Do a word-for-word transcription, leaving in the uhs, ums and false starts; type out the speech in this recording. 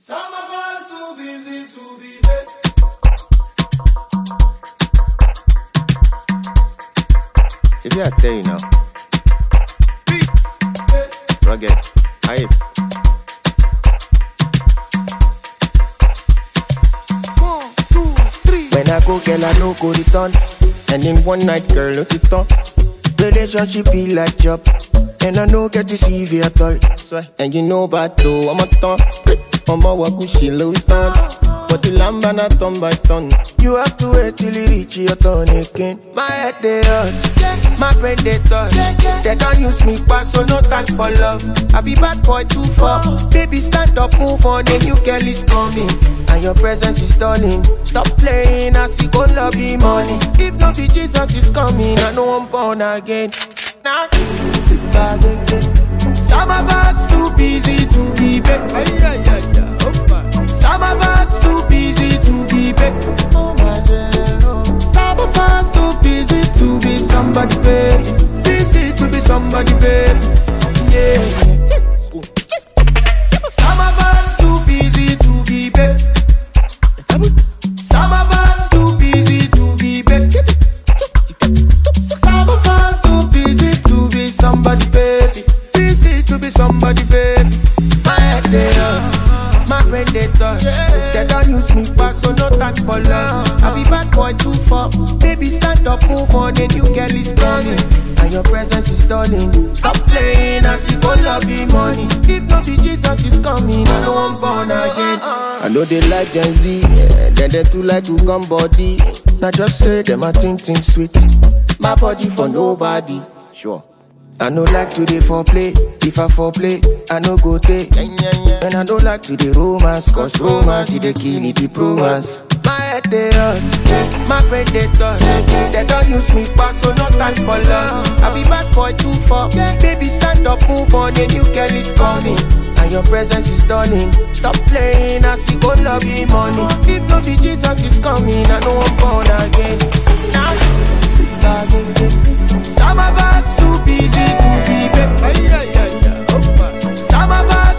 Some of us too busy to be big. If you are tell you now, rugged, hype. One, two, three. When I go, girl, I no go return. And in one night, girl, no it on. Relationship be like job, and I no get to see you at all. And you know about though, I'm a ton. I'm a wakushi low ton. But the lamb and a ton by ton. You have to wait till you reach your turn again. My head they hurt, my brain they touch. They don't use me back, so no time for love. I be bad boy too far. Baby stand up, move on, a new girl is coming. And your presence is stunning. Stop playing, I see go love you money. If not be Jesus is coming, I know I'm born again. Now, some of us too busy to be back. Some of us too busy to be back. Some of us too busy to be somebody, baby. Busy to be somebody, baby. Yeah. Some of us too busy to be back. Some of us too busy to be back. Some of us too busy to be somebody, baby. Busy to be somebody, baby. My head they hurt, my brain they touch. They don't use me back, so no time for love. I be bad boy too far. Baby stand up, move on, a new girl is coming. And your presence is stunning. Stop playing, I see go love you money. If not be Jesus is coming, I know I'm born again. I know they like Gen Z, yeah. Then they too like to come body. Now just say them a think think sweet. My body for nobody, sure. I no like to dey foreplay. If I foreplay, I no go take. And I don't like to dey romance, cause romance is the kill it, the romance. My head they hurt, my brain they touch. They don't use me back, so no time for love. I be bad boy too far. Baby stand up, move on, a new girl is coming. And your presence is stunning. Stop playing, I see go love you money. If not be Jesus is coming, I know I'm born again. Now, some of us too busy to be back. Some of us